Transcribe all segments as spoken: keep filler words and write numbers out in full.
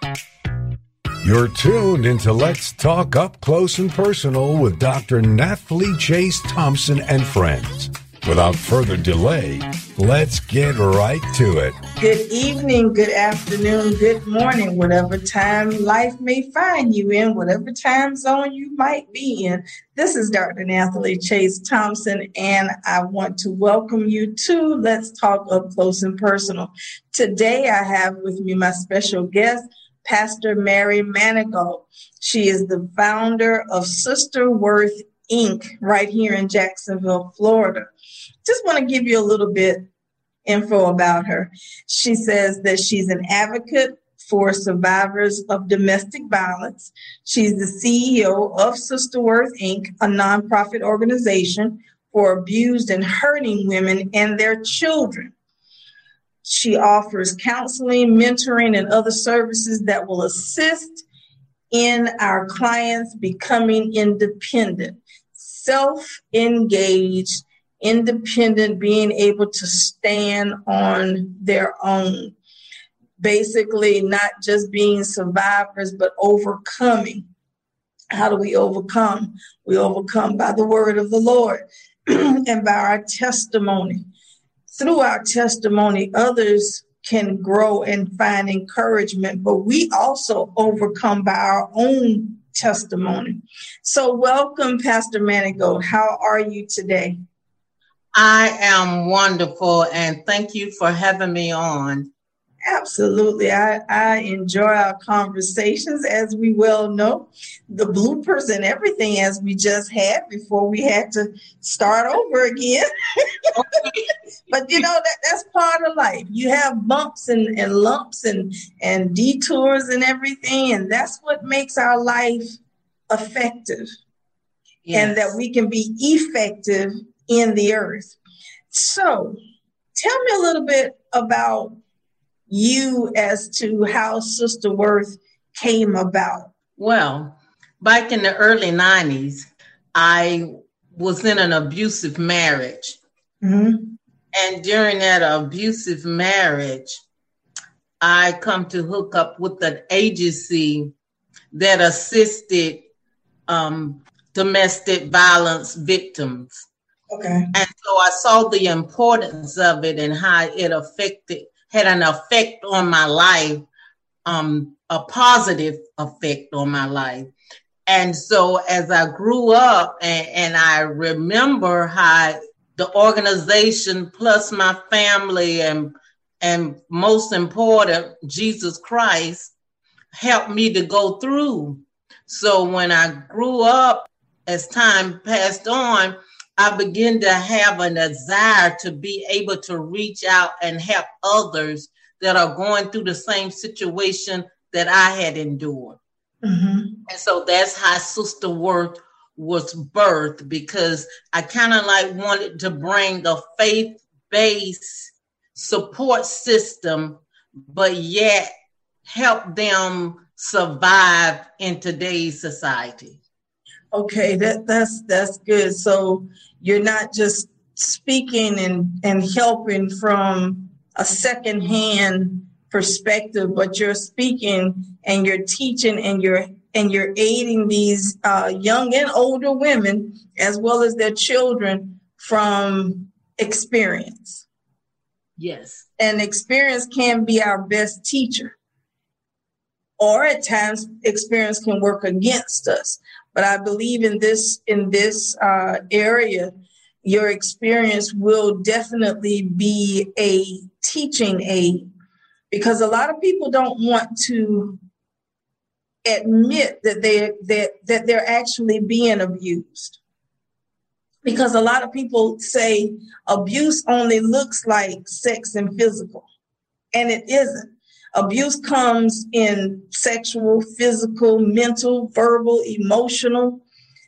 You're tuned into Let's Talk Up Close and Personal with Doctor Nathalie Chase Thompson and friends. Without further delay, let's get right to it. Good evening, good afternoon, good morning, whatever time life may find you in, whatever time zone you might be in. This is Doctor Nathalie Chase Thompson, and I want to welcome you to Let's Talk Up Close and Personal. Today, I have with me my special guest, Pastor Mary Manigault. She is the founder of Sister Worth, Incorporated right here in Jacksonville, Florida. Just want to give you a little bit info about her. She says that she's an advocate for survivors of domestic violence. She's the C E O of Sister Worth, Incorporated, a nonprofit organization for abused and hurting women and their children. She offers counseling, mentoring, and other services that will assist in our clients becoming independent, self-engaged, independent, being able to stand on their own. Basically, not just being survivors, but overcoming. How do we overcome? We overcome by the word of the Lord and by our testimony. Through our testimony, others can grow and find encouragement, but we also overcome by our own testimony. So welcome, Pastor Manigault. How are you today? I am wonderful, and thank you for having me on. Absolutely. I, I enjoy our conversations, as we well know, the bloopers and everything as we just had before we had to start over again. But, you know, that, that's part of life. You have bumps and, and lumps and, and detours and everything, and that's what makes our life effective. Yes. And that we can be effective in the earth. So tell me a little bit about you as to how Sister Worth came about. Well, back in the early nineties, I was in an abusive marriage. Mm-hmm. And during that abusive marriage, I come to hook up with an agency that assisted um, domestic violence victims. Okay. And so I saw the importance of it and how it affected, had an effect on my life, um, a positive effect on my life. And so as I grew up and, and I remember how the organization plus my family and, and most important, Jesus Christ, helped me to go through. So when I grew up, as time passed on, I began to have a desire to be able to reach out and help others that are going through the same situation that I had endured. Mm-hmm. And so that's how Sister Worth was birthed, because I kind of like wanted to bring a faith-based support system, but yet help them survive in today's society. Okay, that, that's that's good. So you're not just speaking and, and helping from a secondhand perspective, but you're speaking and you're teaching and you're and you're aiding these uh, young and older women as well as their children from experience. Yes. And experience can be our best teacher. Or at times experience can work against us. But I believe in this in this uh, area, your experience will definitely be a teaching aid, because a lot of people don't want to admit that they that that they're actually being abused. Because a lot of people say abuse only looks like sex and physical, and it isn't. Abuse comes in sexual, physical, mental, verbal, emotional,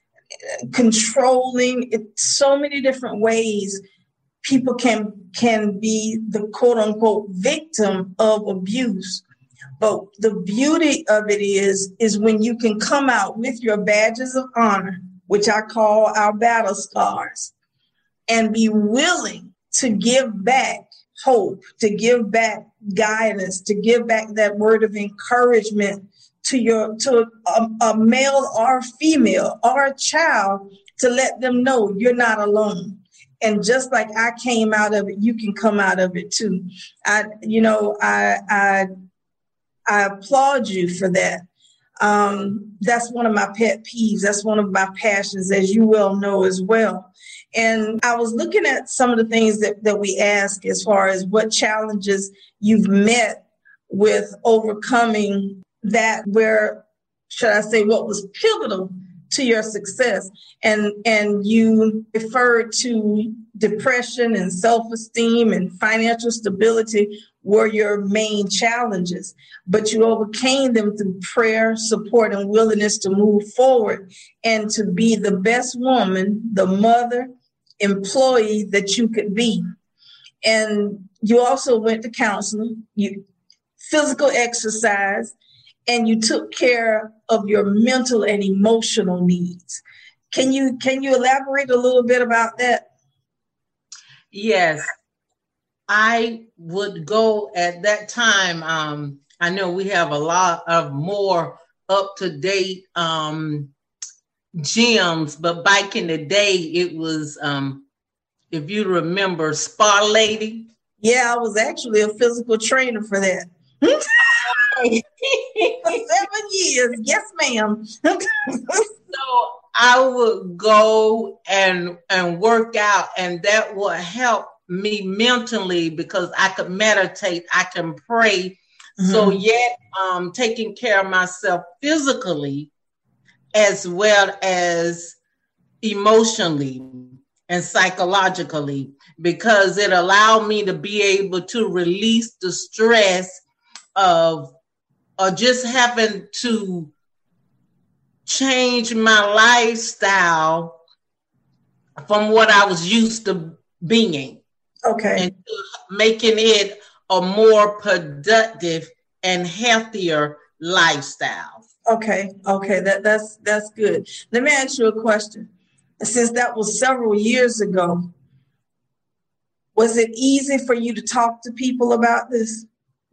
controlling. It's so many different ways people can can be the quote unquote victim of abuse. But the beauty of it is, is when you can come out with your badges of honor, which I call our battle scars, and be willing to give back hope, to give back guidance, to give back that word of encouragement to your to a, a male or female or a child, to let them know you're not alone. And just like I came out of it, you can come out of it too. I, you know, I I, I applaud you for that. Um, that's one of my pet peeves. That's one of my passions, as you well know as well. And I was looking at some of the things that, that we ask as far as what challenges you've met with overcoming that, where, should I say, what was pivotal to your success. And, and you referred to depression and self-esteem and financial stability were your main challenges, but you overcame them through prayer, support, and willingness to move forward and to be the best woman, the mother, employee that you could be. And you also went to counseling, you physical exercise, and you took care of your mental and emotional needs. Can you can you elaborate a little bit about that? Yes. I would go at that time. Um, I know we have a lot of more up-to-date um, gyms, but back in the day, it was, um, if you remember, Spa Lady. Yeah, I was actually a physical trainer for that. For seven years. Yes, ma'am. So I would go and and work out, and that would help me mentally because I could meditate, I can pray. Mm-hmm. So yet um, taking care of myself physically as well as emotionally and psychologically, because it allowed me to be able to release the stress of or just having to change my lifestyle from what I was used to being. Okay. And making it a more productive and healthier lifestyle. Okay. Okay. That, that's, that's good. Let me ask you a question. Since that was several years ago, was it easy for you to talk to people about this?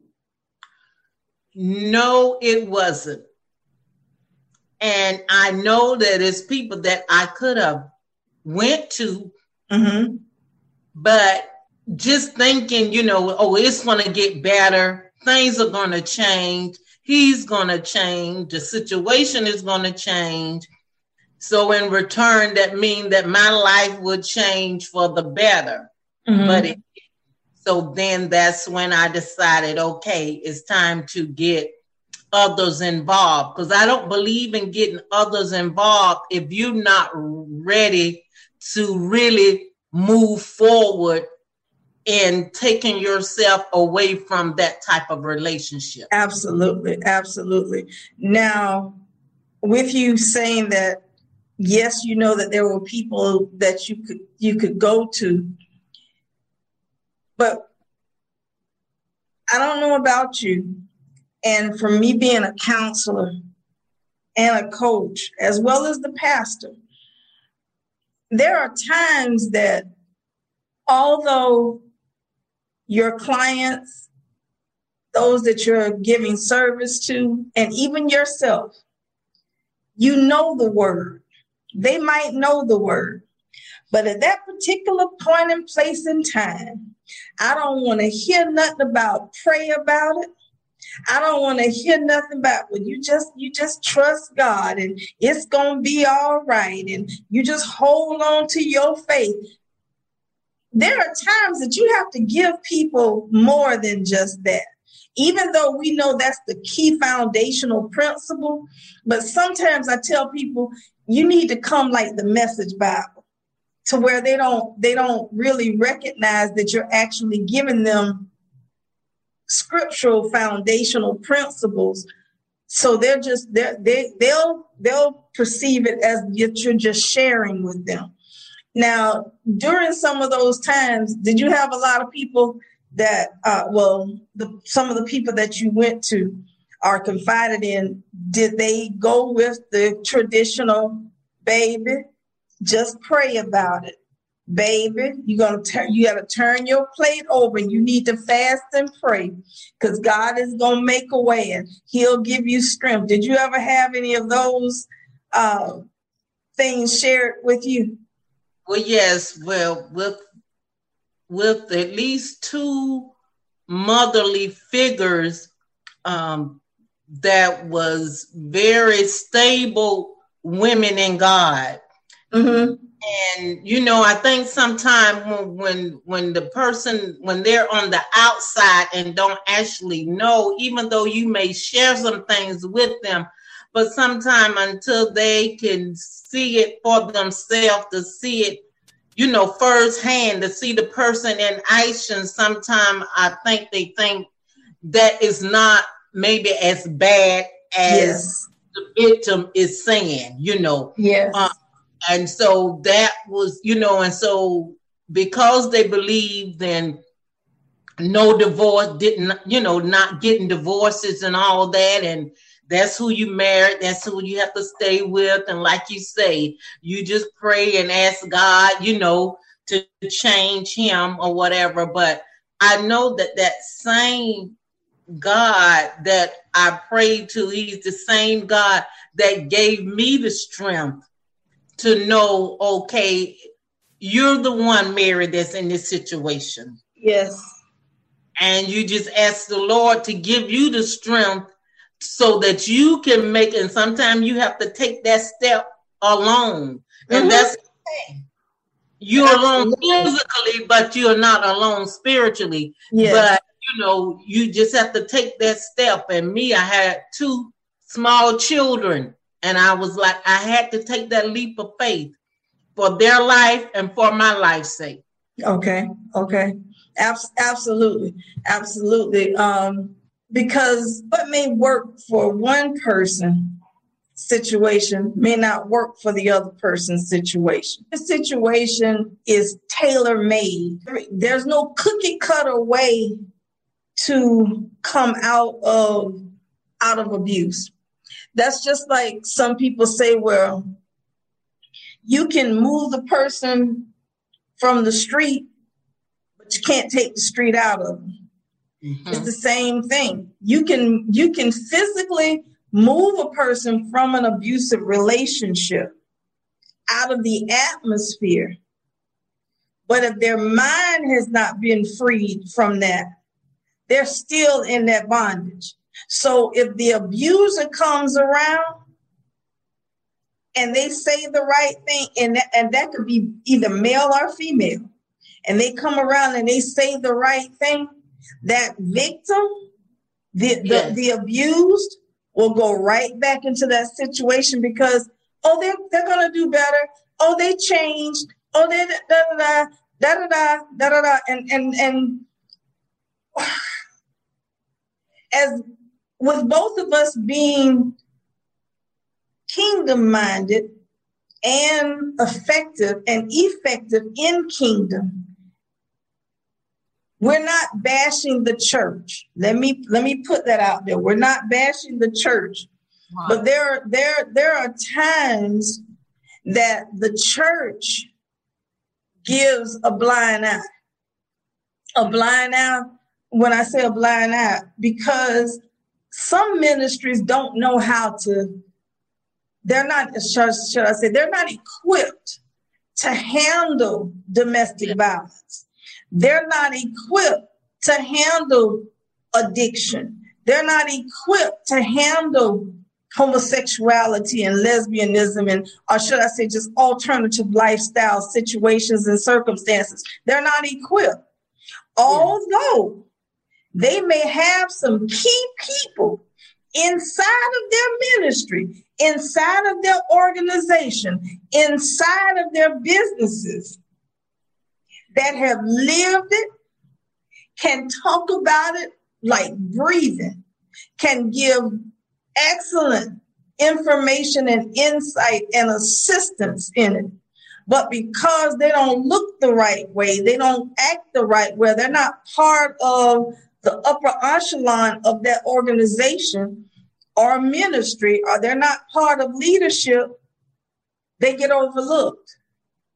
No, it wasn't. And I know that it's people that I could have went to, mm-hmm. but just thinking, you know, oh, it's going to get better. Things are going to change. He's going to change. The situation is going to change. So in return, that means that my life would change for the better. Mm-hmm. But it, so then that's when I decided, okay, it's time to get others involved, because I don't believe in getting others involved if you're not ready to really move forward in taking yourself away from that type of relationship. Absolutely. Absolutely. Now, with you saying that, yes, you know that there were people that you could you could go to, but I don't know about you. And for me being a counselor and a coach, as well as the pastor, there are times that although your clients, those that you're giving service to, and even yourself, you know the word. They might know the word. But at that particular point and place in time, I don't want to hear nothing about pray about it. I don't want to hear nothing about, well, you just you just trust God and it's going to be all right. And you just hold on to your faith. There are times that you have to give people more than just that, even though we know that's the key foundational principle. But sometimes I tell people you need to come like the Message Bible, to where they don't they don't really recognize that you're actually giving them scriptural foundational principles. So they're just they're, they they'll they'll perceive it as that you're just sharing with them. Now, during some of those times, did you have a lot of people that, uh, well, the, some of the people that you went to or confided in, did they go with the traditional, baby, just pray about it? baby, you're gonna turn you gotta turn your plate over. You need to fast and pray, because God is gonna make a way and he'll give you strength. Did you ever have any of those uh, things shared with you? Well, yes. Well, with with at least two motherly figures um, that was very stable women in God. Mm-hmm. And, you know, I think sometimes when, when when the person, when they're on the outside and don't actually know, even though you may share some things with them, but sometimes until they can see it for themselves, to see it, you know, firsthand, to see the person in action, sometimes I think they think that is not maybe as bad as yes. the victim is saying, you know. Yes. Um, and so that was, you know, and so because they believed in no divorce, didn't, you know, not getting divorces and all that, and that's who you married, that's who you have to stay with. And like you say, you just pray and ask God, you know, to change him or whatever. But I know that that same God that I prayed to, he's the same God that gave me the strength to know, okay, you're the one, Mary, that's in this situation. Yes. And you just ask the Lord to give you the strength so that you can make, and sometimes you have to take that step alone. And mm-hmm. that's okay. You're Absolutely. alone physically, but you're not alone spiritually. Yes. But, you know, you just have to take that step. And me, I had two small children, and I was like, I had to take that leap of faith for their life and for my life's sake. Okay. Okay. Abs- absolutely. Absolutely. Um, Because what may work for one person situation may not work for the other person's situation. The situation is tailor-made. There's no cookie cutter way to come out of out of abuse. That's just like some people say, well, you can move the person from the street, but you can't take the street out of them. Mm-hmm. It's the same thing. You can you can physically move a person from an abusive relationship out of the atmosphere, but if their mind has not been freed from that, they're still in that bondage. So if the abuser comes around and they say the right thing, and that, and that could be either male or female, and they come around and they say the right thing, that victim, the, yes. the, the abused, will go right back into that situation because, oh, they're, they're going to do better. Oh, they changed. Oh, they da-da-da, da-da-da, da-da-da. And, and, and as with both of us being kingdom-minded and effective and effective in kingdom, we're not bashing the church. Let me let me put that out there. We're not bashing the church. Wow. But there, there, there are times that the church gives a blind eye. A blind eye, when I say a blind eye, because some ministries don't know how to, they're not, should, should I say, they're not equipped to handle domestic yeah. violence. They're not equipped to handle addiction. They're not equipped to handle homosexuality and lesbianism and, or should I say, just alternative lifestyle situations and circumstances. They're not equipped. Although they may have some key people inside of their ministry, inside of their organization, inside of their businesses, that have lived it, can talk about it like breathing, can give excellent information and insight and assistance in it. But because they don't look the right way, they don't act the right way, they're not part of the upper echelon of that organization or ministry, or they're not part of leadership, they get overlooked.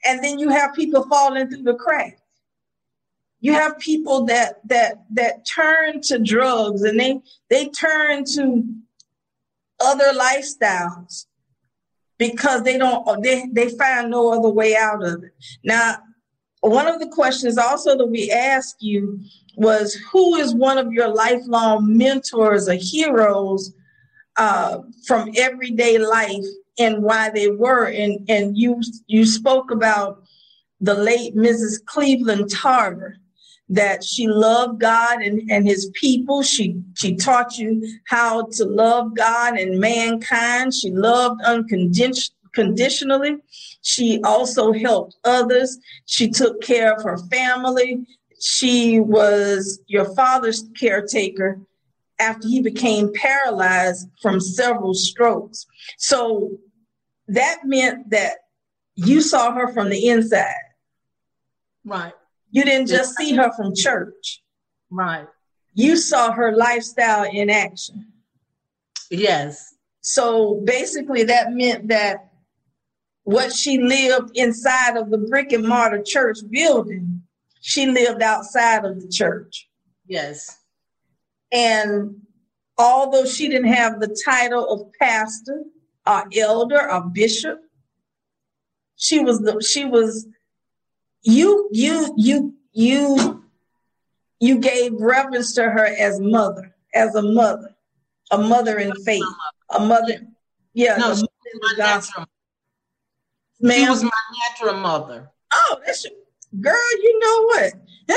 And then you have people falling through the cracks. You have people that that that turn to drugs, and they they turn to other lifestyles because they don't they, they find no other way out of it. Now, one of the questions also that we asked you was, who is one of your lifelong mentors or heroes uh, from everyday life, and why they were? And and you you spoke about the late Missus Cleveland Tarver, that she loved God and, and his people. She she taught you how to love God and mankind. She loved unconditionally. She also helped others. She took care of her family. She was your father's caretaker after he became paralyzed from several strokes. So that meant that you saw her from the inside. Right. You didn't just see her from church. Right. You saw her lifestyle in action. Yes. So basically that meant that what she lived inside of the brick and mortar church building, she lived outside of the church. Yes. And although she didn't have the title of pastor or elder or bishop, she was the, she was, you, you, you, you, you gave reverence to her as mother, as a mother, a mother in faith, a mother. Yeah. No, she was my natural, she was my natural mother. Oh, that's your, girl, you know what?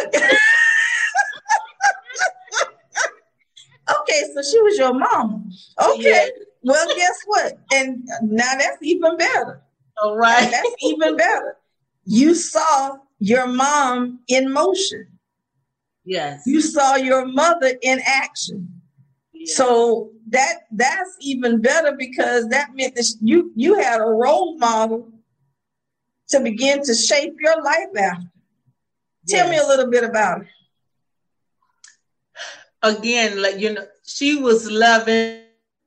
Okay, so she was your mama. Okay, yeah. Well, guess what? And now that's even better. All right. That's even better. You saw your mom in motion. Yes. You saw your mother in action. Yes. So that that's even better, because that meant that you, you had a role model to begin to shape your life after. Tell yes. me a little bit about it. Again, like, you know, she was loving.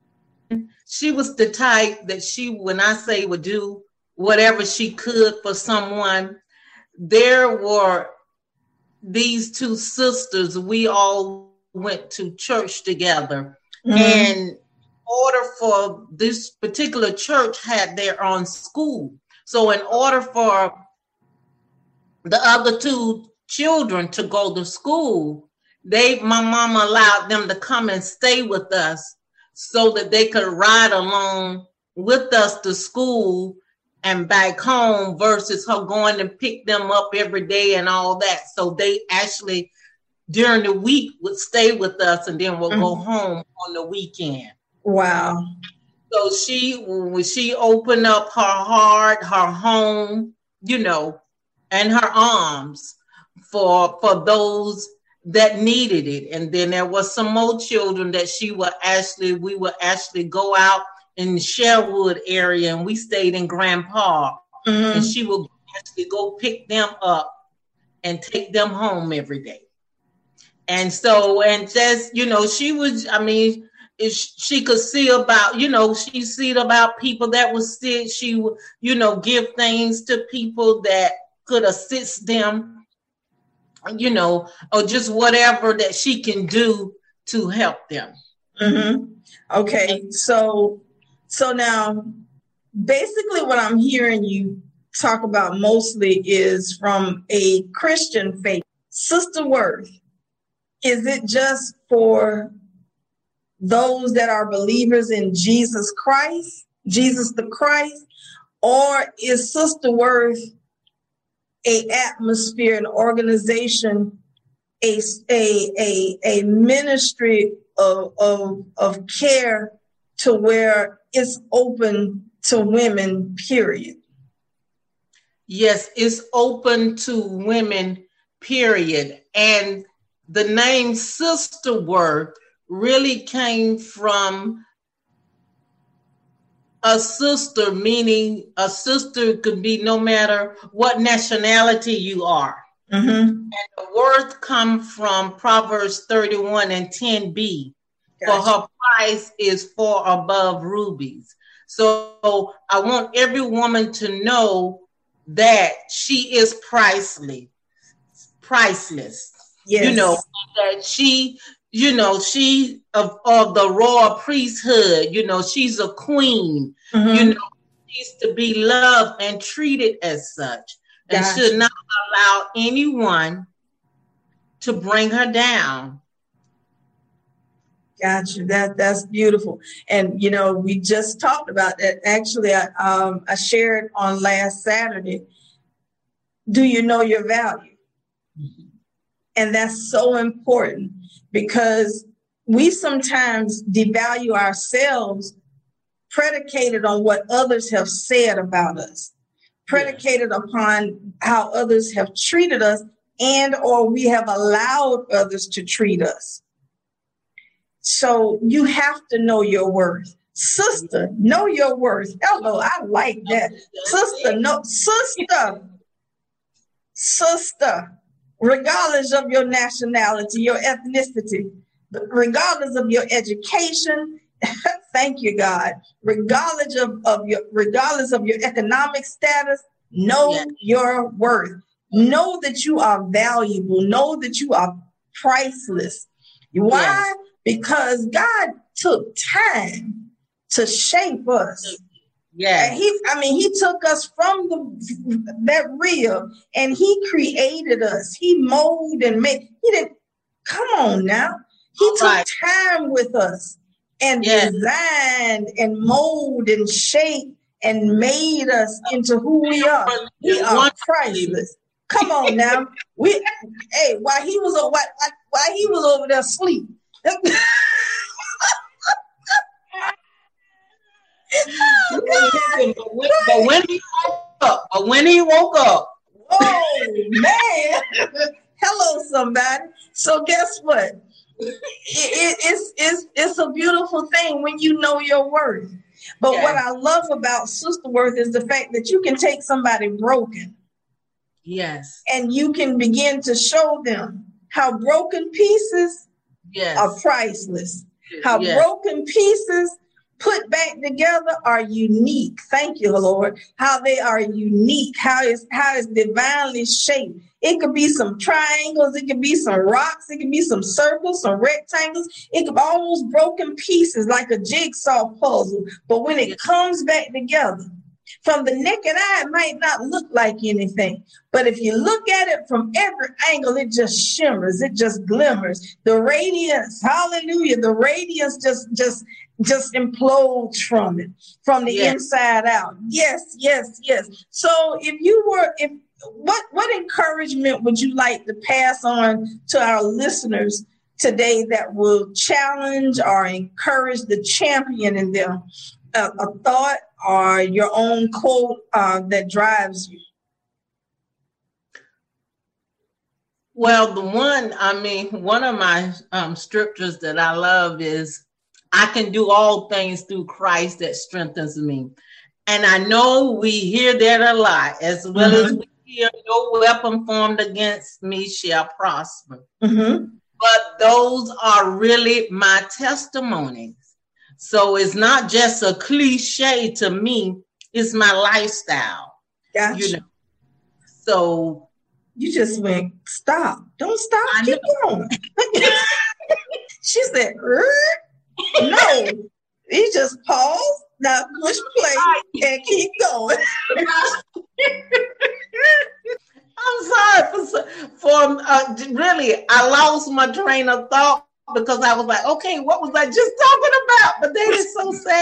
She was the type that she, when I say would do whatever she could for someone. There were these two sisters. We all went to church together. Mm-hmm. And in order for this particular church had their own school. So in order for the other two children to go to school, They, my mama allowed them to come and stay with us so that they could ride along with us to school and back home, versus her going to pick them up every day and all that. So they actually, during the week, would stay with us, and then we'll mm-hmm. go home on the weekend. Wow. So she, when she opened up her heart, her home, you know, and her arms for for those that needed it. And then there was some more children that she would actually, we would actually go out in the Sherwood area, and we stayed in Grand Park. Mm-hmm. And she would actually go pick them up and take them home every day. And so, and just, you know, she was, I mean, if she could see about, you know, she see about people that was sick. She would, you know, give things to people that could assist them, you know, or just whatever that she can do to help them. Mm-hmm. Okay. So, so now basically what I'm hearing you talk about mostly is from a Christian faith. Sister Worth, is it just for those that are believers in Jesus Christ, Jesus the Christ, or is Sister Worth a atmosphere, an organization, a a a, a ministry of, of of care to where it's open to women, period? Yes, it's open to women, period. And the name Sister Worth really came from a sister, meaning a sister could be no matter what nationality you are. Mm-hmm. And the worth come from Proverbs thirty-one and ten b. Gotcha. For her price is far above rubies. So I want every woman to know that she is priceless, priceless. Yes. You know, that she, you know, she of, of the royal priesthood, you know, she's a queen, mm-hmm. you know, she's to be loved and treated as such, and gotcha. Should not allow anyone to bring her down. Gotcha. That that's beautiful. And you know, we just talked about that. Actually, I um I shared on last Saturday. Do you know your value? Mm-hmm. And that's so important, because we sometimes devalue ourselves predicated on what others have said about us, predicated yes. upon how others have treated us, and or we have allowed others to treat us. So you have to know your worth. Sister, know your worth. Hello, I like that. Sister, no, sister, sister, regardless of your nationality, your ethnicity, regardless of your education, thank you, God, regardless of, of your regardless of your economic status, know yes. your worth. Know that you are valuable. Know that you are priceless. Why? Yes. Because God took time to shape us. Yeah, he. I mean, he took us from the that rib, and he created us. He molded and made. He didn't. Come on now. He All took right. time with us and yes. designed and molded and shaped and made us into who we are. We are priceless. Come on now. We. Hey, while he was while, while he was over there asleep. Oh, but, when, but when he woke up, but when he woke up, oh man, hello somebody. So guess what? It, it, it's it's it's a beautiful thing when you know your worth. But yeah. what I love about Sister Worth is the fact that you can take somebody broken, yes, and you can begin to show them how broken pieces yes. are priceless. How yes. broken pieces put back together are unique. Thank you, Lord. How they are unique. How is how it's divinely shaped. It could be some triangles. It could be some rocks. It could be some circles, some rectangles. It could be almost broken pieces like a jigsaw puzzle. But when it comes back together, from the naked eye, it might not look like anything. But if you look at it from every angle, it just shimmers. It just glimmers. The radiance, hallelujah, the radiance just, just, just implodes from it, from the yes. inside out. Yes, yes, yes. So if you were, if what, what encouragement would you like to pass on to our listeners today that will challenge or encourage the champion in them? A, a thought or your own quote uh, that drives you? Well, the one, I mean, one of my um, scriptures that I love is, I can do all things through Christ that strengthens me. And I know we hear that a lot, as well mm-hmm. as we hear, no weapon formed against me shall prosper. Mm-hmm. But those are really my testimonies. So it's not just a cliche to me, it's my lifestyle. Gotcha. You know? So you just went, stop. Don't stop. I Keep know. going. She said, er? No. He just paused, now push play and keep going. I'm sorry for, for uh, really, I lost my train of thought. Because I was like, okay, what was I just talking about? But that is so sad.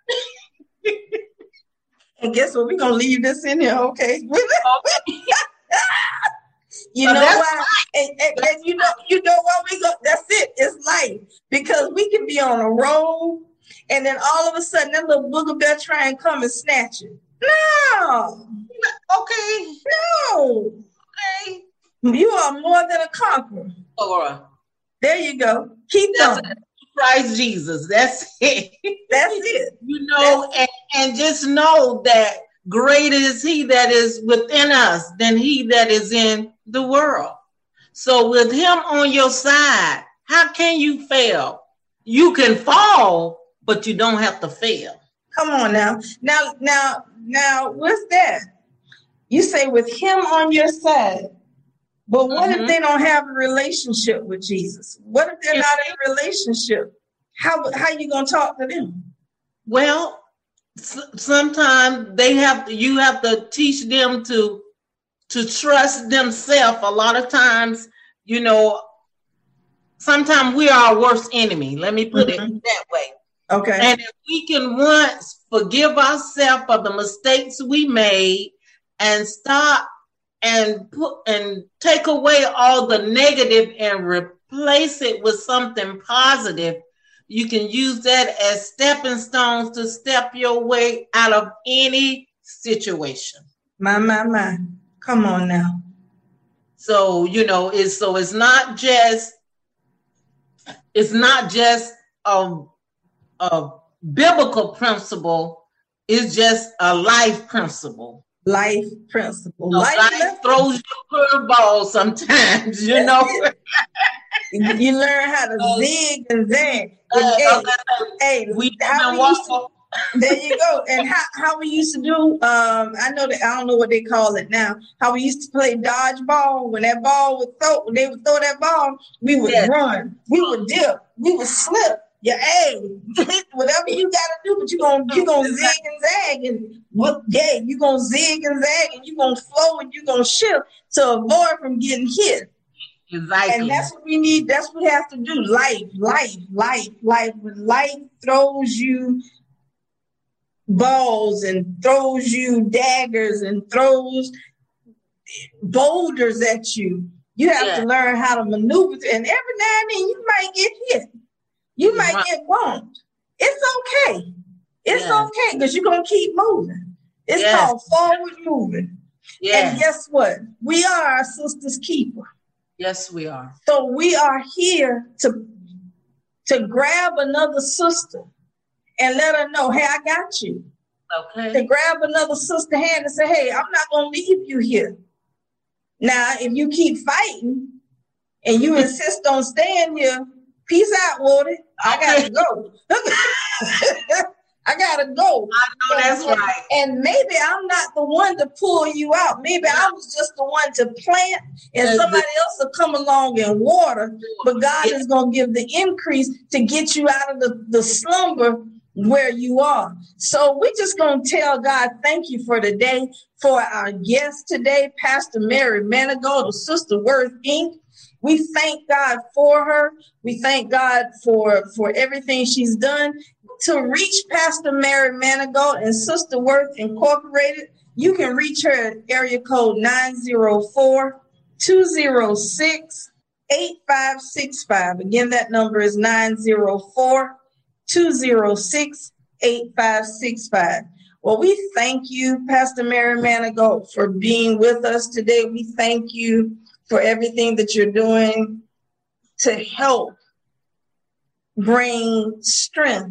And guess what? We're going to leave this in here, okay? okay. You so know why? Right. And, and, and you know you know why we go? That's it. It's life. Because we can be on a roll, and then all of a sudden, that little booger bear try and come and snatch it. No. Okay. No. Okay. You are more than a conqueror. Laura. There you go. Keep That's going. Christ Jesus. That's it. That's it. You know, and, and just know that greater is he that is within us than he that is in the world. So with him on your side, how can you fail? You can fall, but you don't have to fail. Come on now. Now, now, now, what's that? You say with him on your side. But what Mm-hmm. if they don't have a relationship with Jesus? What if they're not in a relationship? How how you gonna talk to them? Well, s- sometimes they have to, you have to teach them to to trust themselves. A lot of times, you know, sometimes we are our worst enemy. Let me put Mhm. it that way. Okay. And if we can once forgive ourselves for the mistakes we made and stop and put and take away all the negative and replace it with something positive, you can use that as stepping stones to step your way out of any situation. My, my, my. Come on now. So, you know, it's so it's not just it's not just a, a biblical principle, it's just a life principle. Life principle. So Life, life lesson. throws you a curveball sometimes, you know. You learn how to zig and zag. Uh, Hey, okay. hey, We how even we used to, walk. there you go. And how, how we used to do, um, I know that I don't know what they call it now. How we used to play dodgeball. When that ball would throw, when they would throw that ball, we would Yes. run, we would dip, we would slip. Yeah, hey, whatever you gotta do, but you gonna you gonna zig and zag, and what? Yeah, you gonna zig and zag, and you gonna flow, and you gonna shift to avoid from getting hit. Exactly. And that's what we need. That's what we have to do. Life, life, life, life. When life throws you balls and throws you daggers and throws boulders at you, you have Yeah. to learn how to maneuver. And every now and then you might get hit. You might Right. get bumped. It's okay. It's Yeah. okay because you're going to keep moving. It's Yes. called forward moving. Yes. And guess what? We are our sister's keeper. Yes, we are. So we are here to, to grab another sister and let her know, hey, I got you. Okay. To grab another sister hand and say, hey, I'm not going to leave you here. Now, if you keep fighting and you insist on staying here, peace out, Woody. I got to go. I got to go. I know that's and, right. And maybe I'm not the one to pull you out. Maybe I was just the one to plant and That's somebody it. else will come along and water. But God Yeah. is going to give the increase to get you out of the, the slumber where you are. So we're just going to tell God, thank you for today, for our guest today, Pastor Mary Manigault of Sister Worth Incorporated. We thank God for her. We thank God for, for everything she's done. To reach Pastor Mary Manigault and Sister Worth Incorporated, you can reach her at area code nine zero four, two zero six, eight five six five. Again, that number is nine zero four, two zero six, eight five six five. Well, we thank you, Pastor Mary Manigault, for being with us today. We thank you for everything that you're doing to help bring strength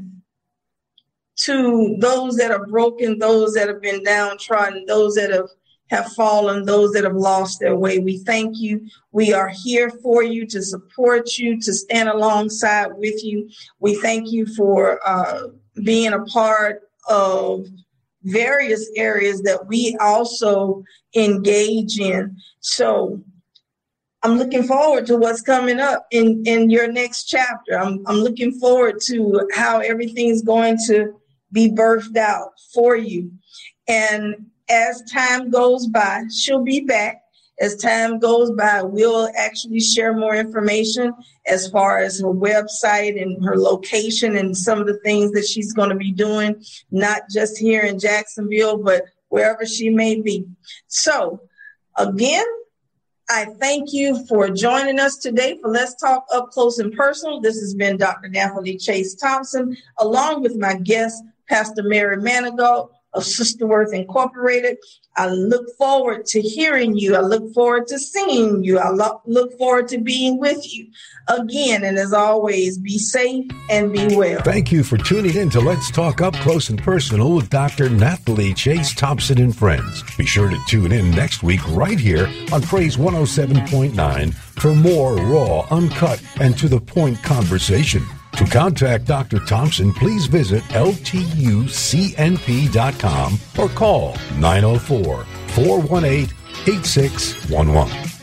to those that are broken, those that have been downtrodden, those that have, have fallen, those that have lost their way. We thank you. We are here for you, to support you, to stand alongside with you. We thank you for uh, being a part of various areas that we also engage in. So I'm looking forward to what's coming up in, in your next chapter. I'm, I'm looking forward to how everything's going to be birthed out for you. And as time goes by, she'll be back. As time goes by, we'll actually share more information as far as her website and her location and some of the things that she's going to be doing, not just here in Jacksonville, but wherever she may be. So again, I thank you for joining us today for Let's Talk Up Close and Personal. This has been Doctor Nathalie Chase Thompson, along with my guest, Pastor Mary Manigault of Sister Worth Incorporated. I look forward to hearing you. I look forward to seeing you. I lo- look forward to being with you again. And as always, be safe and be well. Thank you for tuning in to Let's Talk Up Close and Personal with Doctor Nathalie Chase Thompson and friends. Be sure to tune in next week right here on Praise one oh seven point nine for more raw, uncut, and to-the-point conversation. To contact Doctor Thompson, please visit L T U C N P dot com or call nine oh four, four one eight, eight six one one.